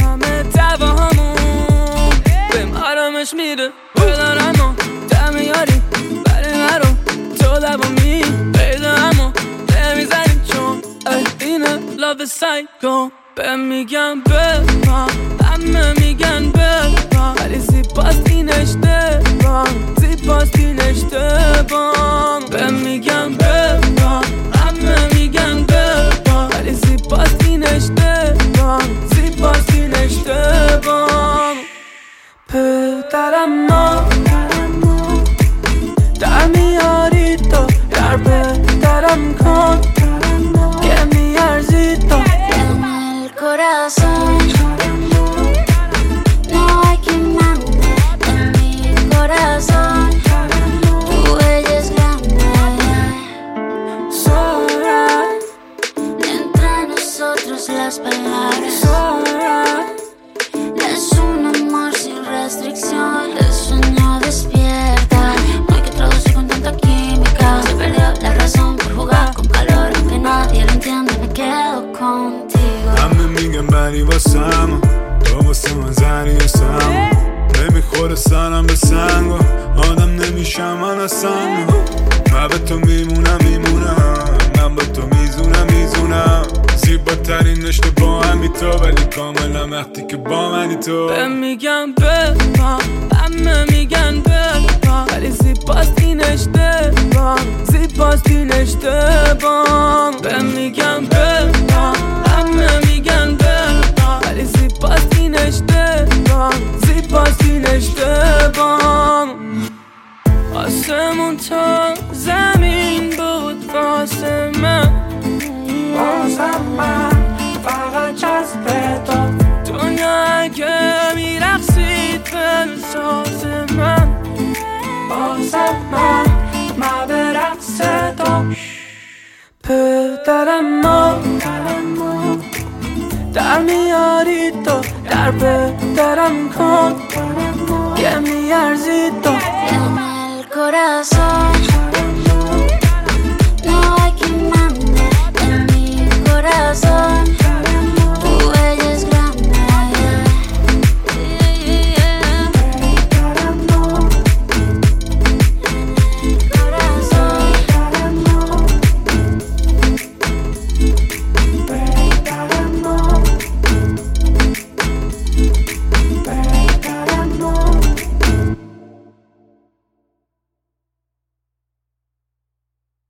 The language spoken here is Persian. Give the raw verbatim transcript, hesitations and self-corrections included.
همه دواهامون بهم آرامش میده بدارم و دم یاری برای مرو تو لبامی پیدا همو نمیزنی چون اینه love psycho بهم میگن ببام همه میگن ببام ولی زیباست این اشتباه زیباست این اشتباه بهم میگن ببام همه میگن ببام ولی زیباست این اشتباه زیباست این اشتباه پدرم ما در میاری تو در پدرم کن که میارزی تو corazón no hay quien mande en mi corazón tu bella es grande sobra entre nosotros las palabras sobra es un amor sin restricción el sueño despierta no hay que traducir con tanta química se perdió la razón por jugar con calor aunque nadie lo entiende me quedo contigo همه میگن بری واسم تو واسه من زنی هستم نمیخوره سرم به سنگ و آدم نمیشم من اصلا من به تو میمونم میمونم من به تو میزونم میزونم زیباترین رشته با همی تو ولی کاملا وقتی که با منی تو بهم میگن ببام همه میگن ببام ولی زیباست این اشتباه زیباست این اشتباه بهم میگن ببام همه میگن ببام ولی زیباست این اشتباه زیباست این اشتباه آسمون تا زمین بود واسه من واسه من فقط جذب تو دنیا اگه میرقصید به ساز من واسه من من به رقص تو پدرم ما در میاری تو در پدرم کن که میارزی تو en el corazón